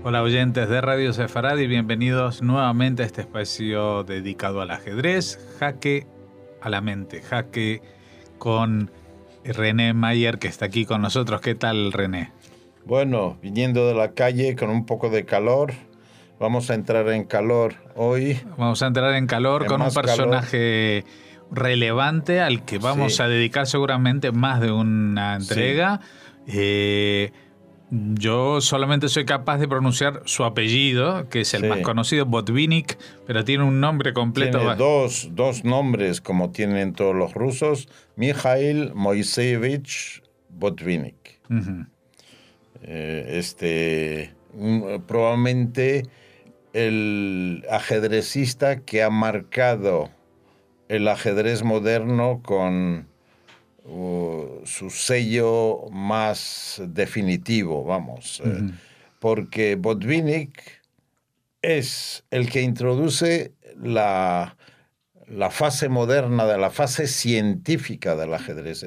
Hola oyentes de Radio Sefaradi, bienvenidos nuevamente a este espacio dedicado al ajedrez, Jaque a la mente, Jaque con René Mayer que está aquí con nosotros. ¿Qué tal, René? Bueno, viniendo de la calle con un poco de calor, vamos a entrar en calor hoy. Vamos a entrar en calor con un personaje relevante al que vamos a dedicar seguramente más de una entrega. Sí. Yo solamente soy capaz de pronunciar su apellido, que es el más conocido, Botvinnik, pero tiene un nombre completo. Tiene dos nombres, como tienen todos los rusos, Mikhail Moiseyevich Botvinnik. Uh-huh. Probablemente el ajedrecista que ha marcado el ajedrez moderno con su sello más definitivo, vamos. Uh-huh. Porque Botvinnik es el que introduce la fase moderna, de la fase científica del ajedrez.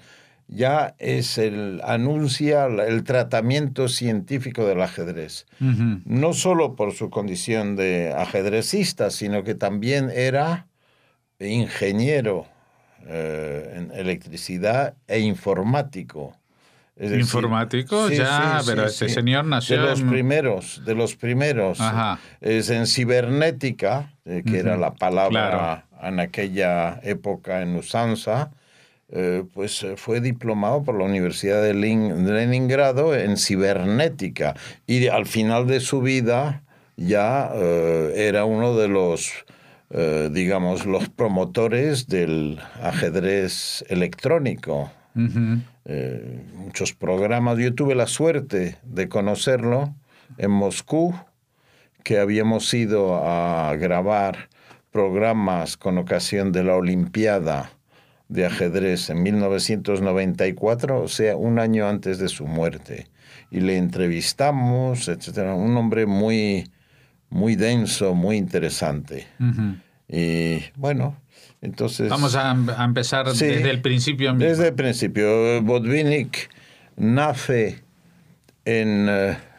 Anuncia el tratamiento científico del ajedrez. Uh-huh. No solo por su condición de ajedrecista, sino que también era ingeniero en electricidad e informático. Es decir, ¿informático? Pero ese señor nació de los primeros. Ajá. Es en cibernética, que era la palabra en aquella época en usanza. Pues fue diplomado por la Universidad de Leningrado en cibernética, y al final de su vida ya era uno de los los promotores del ajedrez electrónico. Uh-huh. Muchos programas. Yo tuve la suerte de conocerlo en Moscú, que habíamos ido a grabar programas con ocasión de la Olimpiada de ajedrez en 1994, o sea, un año antes de su muerte. Y le entrevistamos, etcétera. Un hombre muy, muy denso, muy interesante. Uh-huh. Y bueno, entonces... Vamos a empezar desde el principio. Desde el principio. Botvinnik nace en,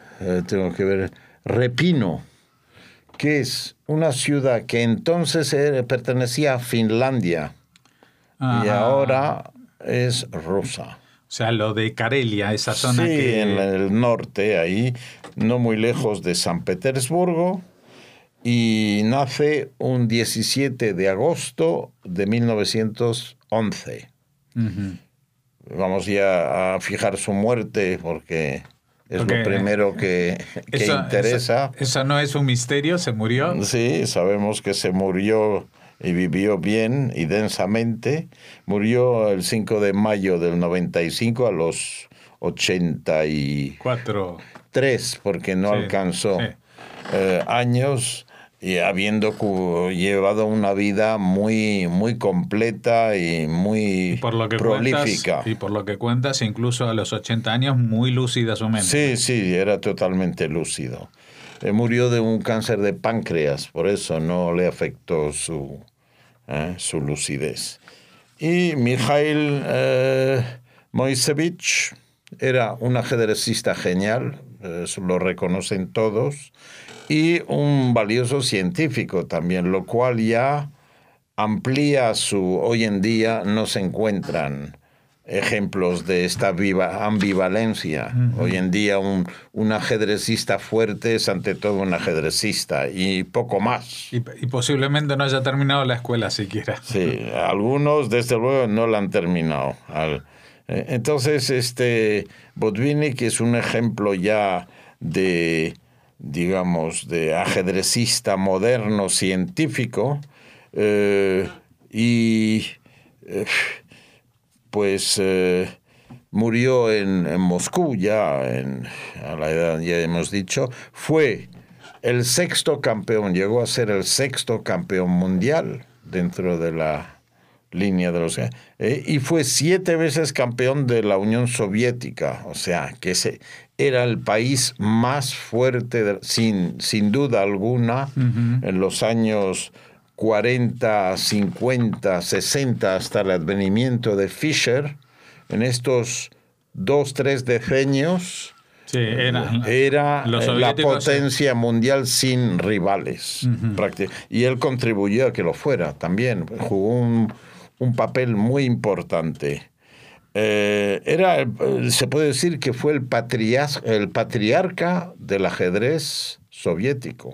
Repino, que es una ciudad que entonces pertenecía a Finlandia. Ajá. Y ahora es rusa. O sea, lo de Karelia, esa zona que... en el norte, ahí, no muy lejos de San Petersburgo, y nace un 17 de agosto de 1911. Uh-huh. Vamos ya a fijar su muerte porque es lo primero que interesa. ¿Eso no es un misterio? ¿Se murió? Sí, sabemos que se murió y vivió bien y densamente. Murió el 5 de mayo del 95 a los 83, porque no alcanzó años, y habiendo llevado una vida muy, muy completa y muy prolífica. Y por lo que cuentas, incluso a los 80 años, muy lúcida su mente. Sí, era totalmente lúcido. Murió de un cáncer de páncreas, por eso no le afectó su lucidez. Y Mikhail Moiseyevich era un ajedrecista genial, lo reconocen todos, y un valioso científico también, lo cual ya amplía hoy en día no se encuentran ejemplos de esta ambivalencia. Uh-huh. Hoy en día un ajedrecista fuerte es ante todo un ajedrecista y poco más. Y posiblemente no haya terminado la escuela siquiera. Sí, algunos desde luego no la han terminado. Entonces, Botvinnik es un ejemplo ya de ajedrecista moderno, científico, murió en Moscú a la edad, ya hemos dicho. Fue el sexto campeón, llegó a ser el sexto campeón mundial dentro de la línea de los... y fue 7 veces campeón de la Unión Soviética, o sea, que era el país más fuerte, sin duda alguna, uh-huh, en los años 40, 50, 60, hasta el advenimiento de Fischer. En estos 2-3 decenios, Sí, era la potencia mundial sin rivales. Y él contribuyó a que lo fuera también. Jugó un papel muy importante. Se puede decir que fue el patriarca del ajedrez soviético.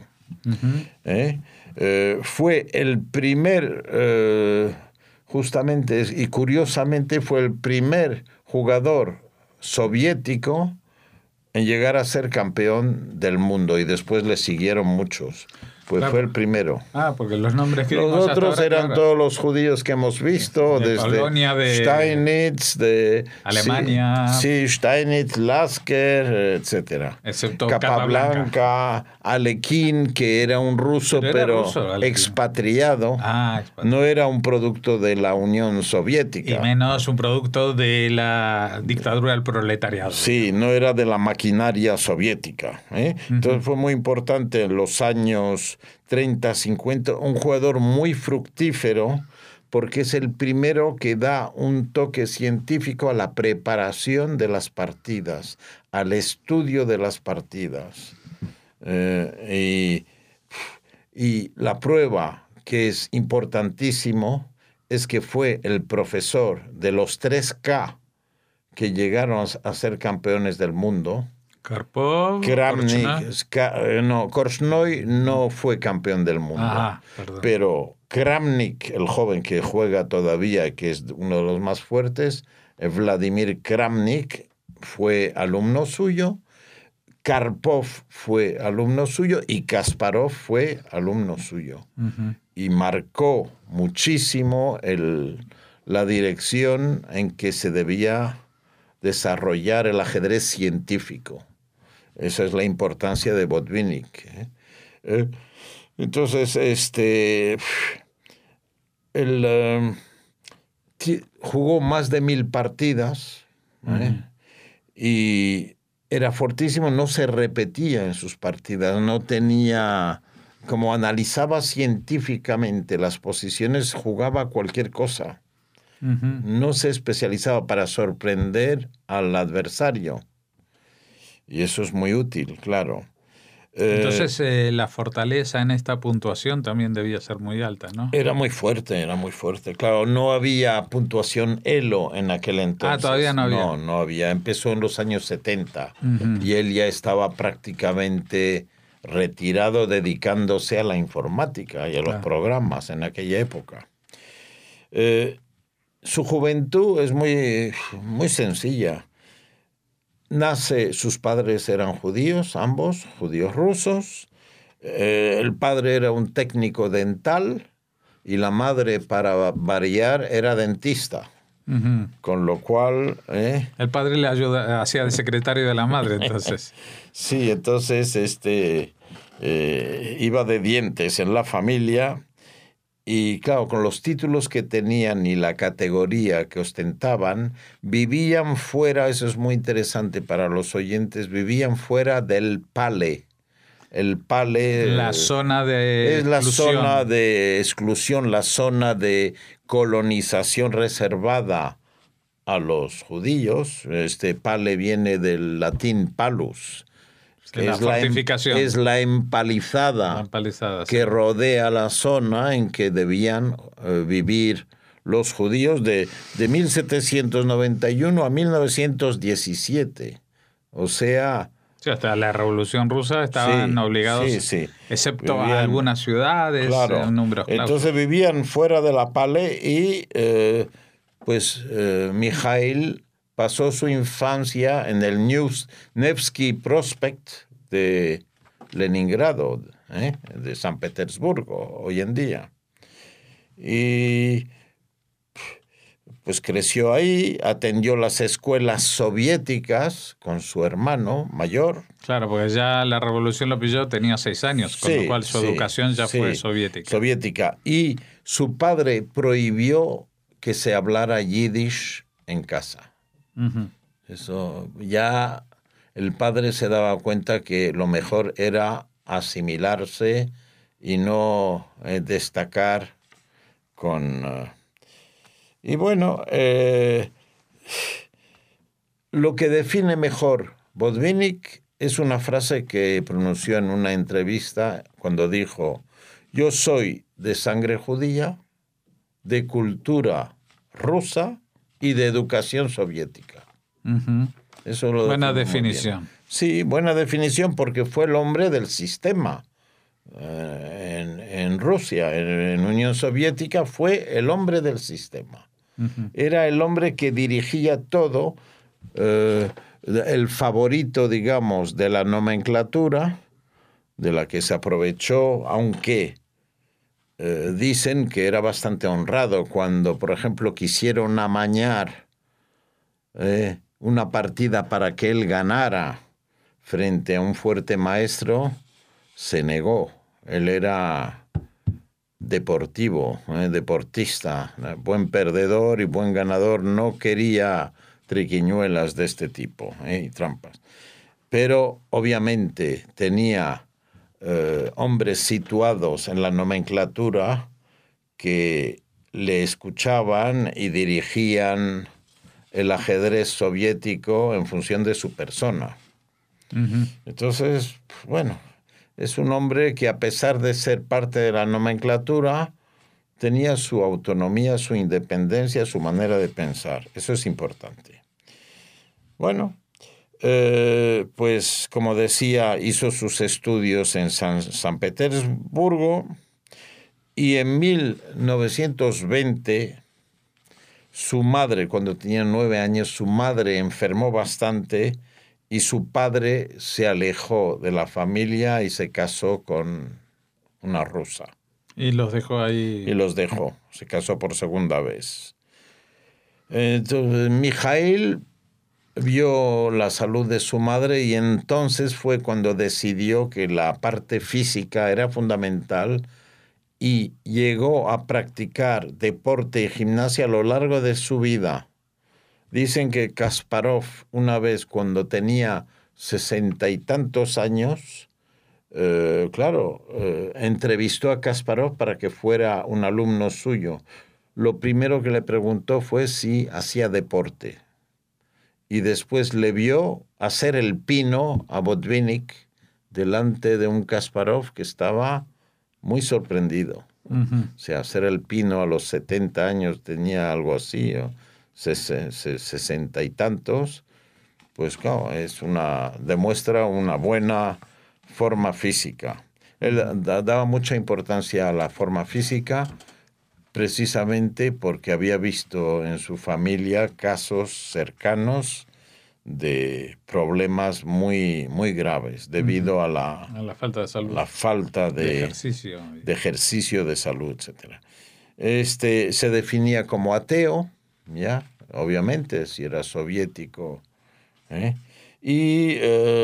Fue el primer, justamente y curiosamente, fue el primer jugador soviético en llegar a ser campeón del mundo, y después le siguieron muchos. Pues claro. Fue el primero. Porque los nombres que los otros eran todos los judíos que hemos visto, de desde Polonia, de Steinitz, de Alemania. Sí, Steinitz, Lasker, etcétera. Excepto Capablanca, Alekhine, que era un ruso, pero expatriado. No era un producto de la Unión Soviética. Y menos un producto de la dictadura del proletariado. Sí, no era de la maquinaria soviética. Entonces fue muy importante en los años 30, 50, un jugador muy fructífero, porque es el primero que da un toque científico a la preparación de las partidas, al estudio de las partidas. Y la prueba, que es importantísimo, es que fue el profesor de los 3K que llegaron a ser campeones del mundo. Karpov, Korchnoi no fue campeón del mundo. Pero Kramnik, el joven que juega todavía, que es uno de los más fuertes, Vladimir Kramnik, fue alumno suyo. Karpov fue alumno suyo y Kasparov fue alumno suyo. Y marcó muchísimo la dirección en que se debía desarrollar el ajedrez científico. Esa es la importancia de Botvinnik. Entonces, jugó más de 1000 partidas, y era fortísimo, no se repetía en sus partidas, no tenía, como analizaba científicamente las posiciones, jugaba cualquier cosa. No se especializaba para sorprender al adversario. Y eso es muy útil, claro. Entonces la fortaleza en esta puntuación también debía ser muy alta, ¿no? Era muy fuerte. Claro, no había puntuación ELO en aquel entonces. Todavía no había. No había. Empezó en los años 70 y él ya estaba prácticamente retirado, dedicándose a la informática y a los programas en aquella época. Su juventud es muy, muy sencilla. Sus padres eran judíos, ambos, judíos rusos. El padre era un técnico dental y la madre, para variar, era dentista. Con lo cual... El padre le hacía de secretario de la madre, entonces. Sí, entonces iba de dientes en la familia. Y claro, con los títulos que tenían y la categoría que ostentaban, vivían fuera, eso es muy interesante para los oyentes, vivían fuera del Pale. El Pale la zona de es la zona de exclusión, la zona de colonización reservada a los judíos. Pale viene del latín palus, que es la empalizada que rodea la zona en que debían vivir los judíos de 1791 a 1917. O sea... Sí, hasta la Revolución Rusa estaban obligados, excepto a algunas ciudades, números clausos. Entonces vivían fuera de la Pale y Mijail pasó su infancia en el Nevsky Prospect de Leningrado, de San Petersburgo, hoy en día. Y pues creció ahí, atendió las escuelas soviéticas con su hermano mayor. Claro, porque ya la revolución lo pilló, tenía 6 años, con lo cual su educación ya fue soviética. Y su padre prohibió que se hablara yiddish en casa. Eso ya el padre se daba cuenta que lo mejor era asimilarse y no destacar con... Y bueno, lo que define mejor Botvinnik es una frase que pronunció en una entrevista cuando dijo: yo soy de sangre judía, de cultura rusa y de educación soviética. Eso lo buena definición. Sí, buena definición, porque fue el hombre del sistema. En Rusia, en Unión Soviética, fue el hombre del sistema. Era el hombre que dirigía todo, el favorito, digamos, de la nomenclatura, de la que se aprovechó, aunque dicen que era bastante honrado cuando, por ejemplo, quisieron amañar una partida para que él ganara frente a un fuerte maestro, se negó. Él era deportivo, deportista, buen perdedor y buen ganador, no quería triquiñuelas de este tipo y trampas. Pero obviamente tenía hombres situados en la nomenclatura que le escuchaban y dirigían el ajedrez soviético en función de su persona. Entonces, bueno, es un hombre que, a pesar de ser parte de la nomenclatura, tenía su autonomía, su independencia, su manera de pensar. Eso es importante. Bueno, pues como decía, hizo sus estudios en San Petersburgo y en 1920 su madre, cuando tenía 9 años, su madre enfermó bastante y su padre se alejó de la familia y se casó con una rusa. Y los dejó ahí. Y los dejó. Se casó por segunda vez. Entonces, Mijail vio la salud de su madre y entonces fue cuando decidió que la parte física era fundamental y llegó a practicar deporte y gimnasia a lo largo de su vida. Dicen que Kasparov, una vez cuando tenía 60 y tantos años, entrevistó a Kasparov para que fuera un alumno suyo. Lo primero que le preguntó fue si hacía deporte. Y después le vio hacer el pino a Botvinnik delante de un Kasparov que estaba muy sorprendido. O sea, hacer el pino a los 70 años, tenía algo así, 60 y tantos, pues claro, demuestra una buena forma física. Él daba mucha importancia a la forma física precisamente porque había visto en su familia casos cercanos de problemas muy, muy graves debido a la falta de salud, la falta de ejercicio de salud, etc. Se definía como ateo, ya, obviamente, si era soviético, y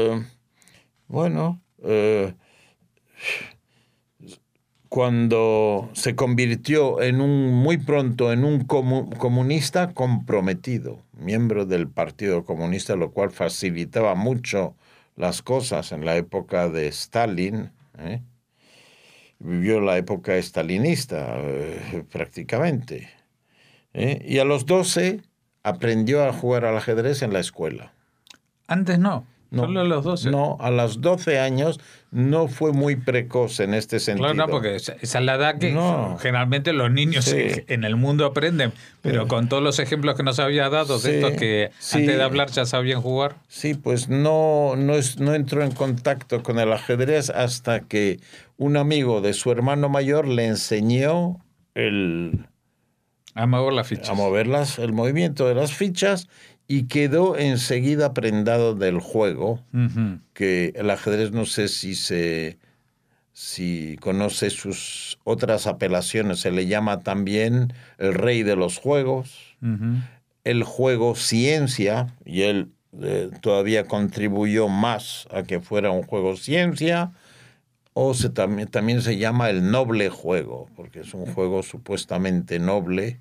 cuando se convirtió muy pronto en un comunista comprometido, miembro del Partido Comunista, lo cual facilitaba mucho las cosas en la época de Stalin. Vivió la época stalinista prácticamente. Y a los 12 aprendió a jugar al ajedrez en la escuela. Antes no. Solo a los 12. No, a los 12 años no fue muy precoz en este sentido. Claro, no, porque esa es la edad que generalmente los niños en el mundo aprenden, pero con todos los ejemplos que nos había dado de estos que antes de hablar ya sabían jugar. Sí, pues no entró en contacto con el ajedrez hasta que un amigo de su hermano mayor le enseñó a mover las fichas. A mover el movimiento de las fichas. Y quedó enseguida prendado del juego, que el ajedrez, no sé si conoce sus otras apelaciones, se le llama también el rey de los juegos, el juego ciencia, y él todavía contribuyó más a que fuera un juego ciencia, o también se llama el noble juego, porque es un juego supuestamente noble,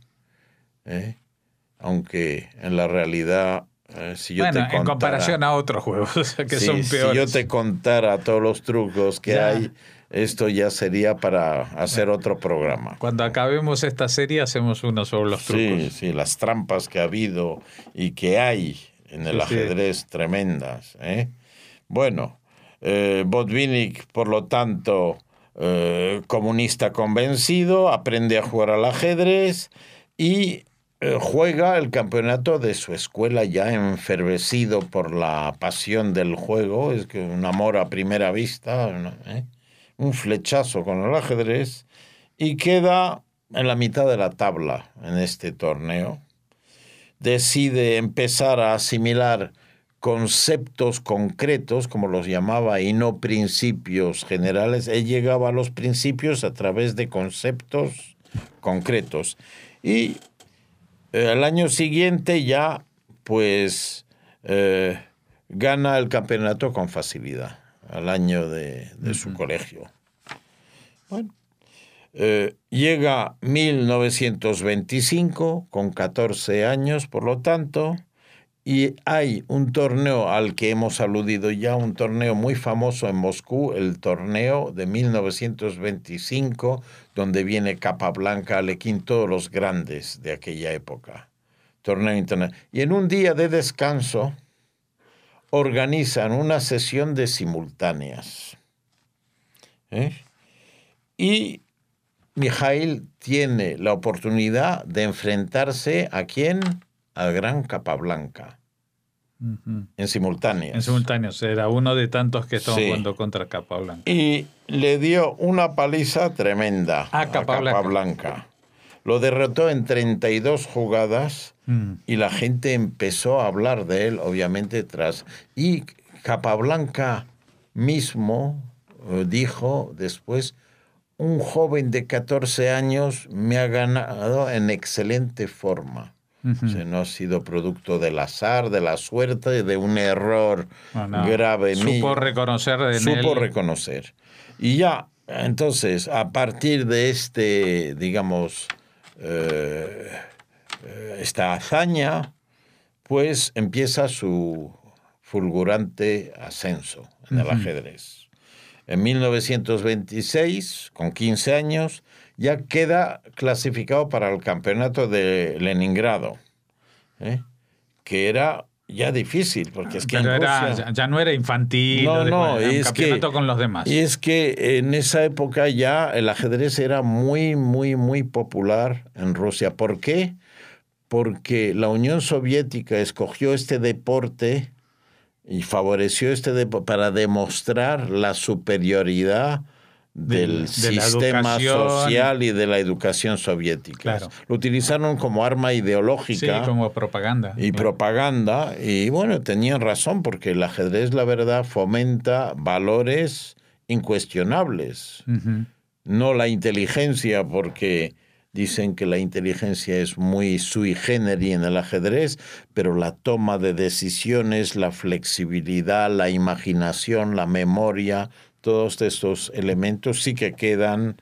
aunque en la realidad, si yo te contara, en comparación a otros juegos que son peores. Si yo te contara todos los trucos que hay, esto ya sería para hacer otro programa. Cuando acabemos esta serie hacemos uno sobre los trucos. Sí, las trampas que ha habido y que hay en el ajedrez tremendas. Bueno, Botvinnik, por lo tanto, comunista convencido, aprende a jugar al ajedrez y juega el campeonato de su escuela ya enfervecido por la pasión del juego, es que un amor a primera vista, ¿no? Un flechazo con el ajedrez, y queda en la mitad de la tabla en este torneo. Decide empezar a asimilar conceptos concretos, como los llamaba, y no principios generales. Él llegaba a los principios a través de conceptos concretos. Y al año siguiente ya, pues, gana el campeonato con facilidad, al año de su colegio. Bueno, llega 1925, con 14 años, por lo tanto, y hay un torneo al que hemos aludido ya, un torneo muy famoso en Moscú, el torneo de 1925, donde viene Capablanca, Alekhine, todos los grandes de aquella época. Torneo internacional. Y en un día de descanso organizan una sesión de simultáneas. Y Mijaíl tiene la oportunidad de enfrentarse ¿a quién? Al gran Capablanca. En simultáneas. En simultáneos, era uno de tantos que estaban jugando contra Capablanca. Y le dio una paliza tremenda a Capablanca. Lo derrotó en 32 jugadas y la gente empezó a hablar de él, obviamente, Y Capablanca mismo dijo después: un joven de 14 años me ha ganado en excelente forma. O sea, no ha sido producto del azar, de la suerte, de un error grave. Supo reconocer en él. Supo reconocer. Y ya, entonces, a partir de digamos, esta hazaña, pues empieza su fulgurante ascenso en el ajedrez. En 1926, con 15 años, ya queda clasificado para el campeonato de Leningrado, que era ya difícil, porque es que pero en Rusia... ya no era infantil, no, era un campeonato con los demás. Y es que en esa época ya el ajedrez era muy, muy, muy popular en Rusia. ¿Por qué? Porque la Unión Soviética escogió este deporte y favoreció para demostrar la superioridad del sistema social y de la educación soviética. Claro. Lo utilizaron como arma ideológica. Sí, como propaganda. Y propaganda. Y bueno, tenían razón, porque el ajedrez, la verdad, fomenta valores incuestionables. No la inteligencia, porque dicen que la inteligencia es muy sui generis en el ajedrez, pero la toma de decisiones, la flexibilidad, la imaginación, la memoria, todos estos elementos sí que quedan,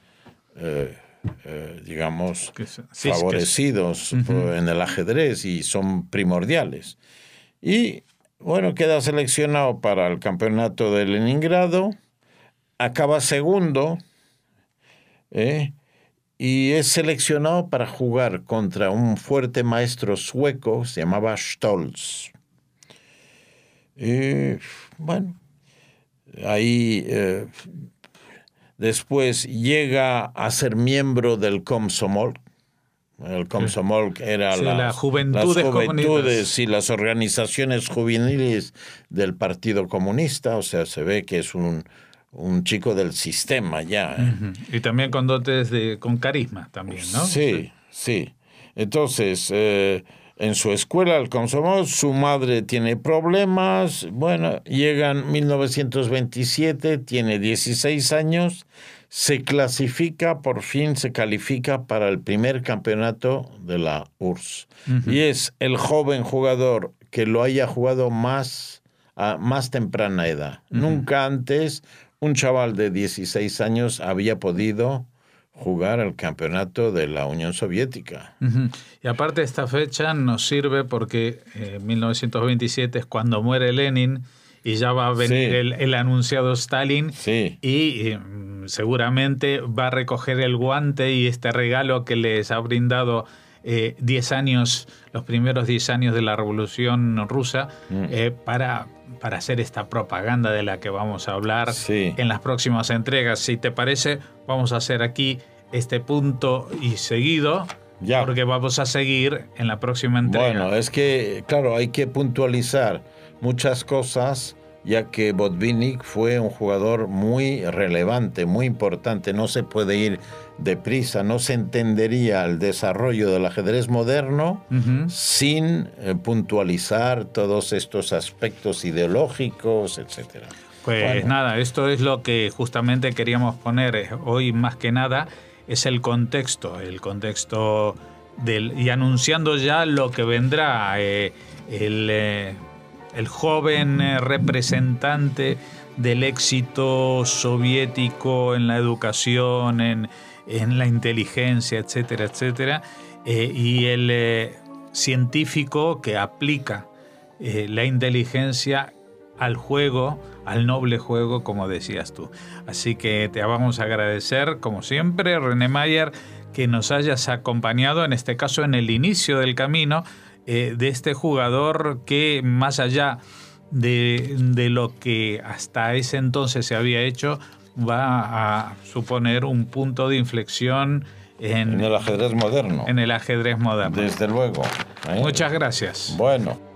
digamos, favorecidos en el ajedrez y son primordiales. Y bueno, queda seleccionado para el campeonato de Leningrado, acaba segundo, y es seleccionado para jugar contra un fuerte maestro sueco, se llamaba Stolz. Bueno, ahí después llega a ser miembro del Komsomol. El Komsomol era las juventudes y las organizaciones juveniles del Partido Comunista. O sea, se ve que es un chico del sistema ya. Y también con dotes con carisma también, ¿no? Sí. Entonces, en su escuela, el Komsomol, su madre tiene problemas. Bueno, llega en 1927, tiene 16 años, se clasifica, por fin se califica para el primer campeonato de la URSS. Y es el joven jugador que lo haya jugado a más temprana edad. Nunca antes un chaval de 16 años había podido jugar al campeonato de la Unión Soviética. Y aparte esta fecha nos sirve porque 1927 es cuando muere Lenin y ya va a venir el anunciado Stalin y seguramente va a recoger el guante y este regalo que les ha brindado 10 años, los primeros 10 años de la Revolución Rusa, para hacer esta propaganda de la que vamos a hablar en las próximas entregas. Si te parece, vamos a hacer aquí este punto y seguido, porque vamos a seguir en la próxima entrega. Bueno, es que, claro, hay que puntualizar muchas cosas, ya que Botvinnik fue un jugador muy relevante, muy importante. No se puede ir deprisa, no se entendería el desarrollo del ajedrez moderno sin puntualizar todos estos aspectos ideológicos, etcétera. Pues nada, esto es lo que justamente queríamos poner hoy más que nada, es el contexto y anunciando ya lo que vendrá, el joven representante del éxito soviético en la educación, en la inteligencia, etcétera, etcétera, y el científico que aplica la inteligencia al juego, al noble juego, como decías tú. Así que te vamos a agradecer, como siempre, René Mayer, que nos hayas acompañado, en este caso en el inicio del camino, de este jugador que, más allá de lo que hasta ese entonces se había hecho, va a suponer un punto de inflexión en el ajedrez moderno. En el ajedrez moderno. Desde luego. Muchas gracias. Bueno.